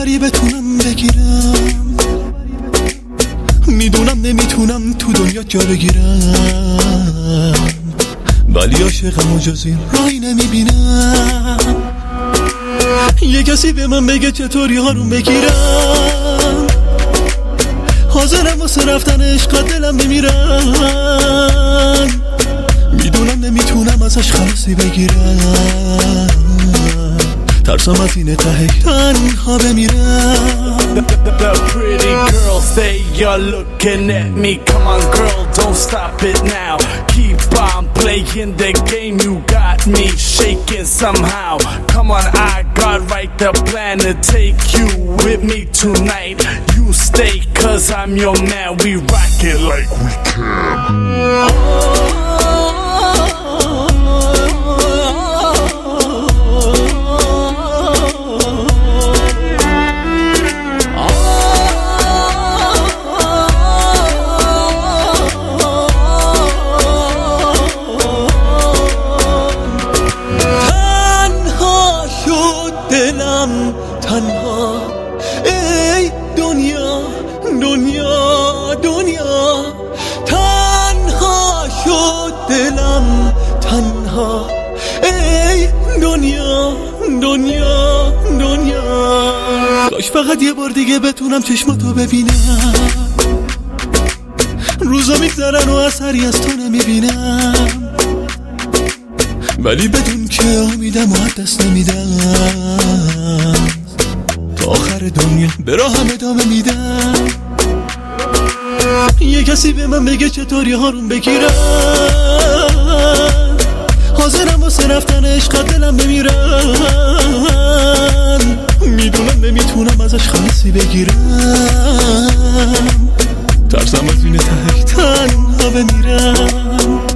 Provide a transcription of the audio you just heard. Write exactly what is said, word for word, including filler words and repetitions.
باوری بتونم بگیرم، میدونم نمیتونم تو دنیا جا بگیرم، ولی عاشقم و جز این راهی نمیبینم. یه کسی به من بگه چطوری هارون بگیرم، حاضرم واسه رفتن عشق دلم بمیرم، میدونم نمیتونم ازش خلاصی بگیرم، ترسم از اینه ته تنها بمیرم. The, the, the pretty girls, they are looking at me. Come on girl, don't stop it now. Keep on playing the game, you got me shaking somehow. Come on, I got right the plan to take you with me tonight. You stay cause I'm your man, we rock it like we can. تنها ای دنیا دنیا دنیا، تنها شد دلم تنها ای دنیا دنیا دنیا. کاش فقط یه بار دیگه بتونم چشماتو ببینم، روزا میگذرن و اثری از تو نمیبینم، ولی بدون که امیدم و دست نمیدم، تا آخر دنیا به راهم ادامه میدم. یه کسی به من بگه چطوری هارون بگیرم، حاضرم واسه رفتن عشق دلم بمیرم، میدونم نمیتونم ازش خلاصی بگیرم، ترسم از این ته تنها بمیرم.